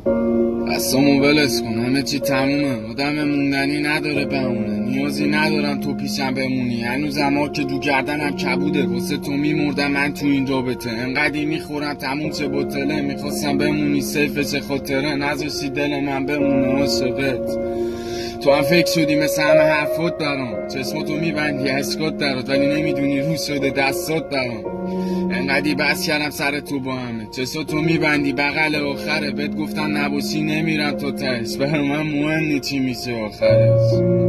دستامو ولس کن، همه چی تمومه. آدم موندنی نداره بمونه، نیازی ندارم تو پیشم بمونی. هنوزم ها که دو گردنم کبوده، واسه تو میمردم من تو این رابطه. انقدی میخورم تموم چه بطله، میخواستم بمونی سیفه چه خاطره. نذاشتی دل من بمونه عاشقت. تو هم فکر شدی مثل همه حرفات برام، چشماتو میبندی اشکات درات، ولی نمیدونی رو شده دستات برام. انقدی بس کردم سر تو با همه، چشاتو میبندی بغل آخره. بهت گفتم نباشی نمیرم تو تهش، برای من مهم نی چی میشه آخرش.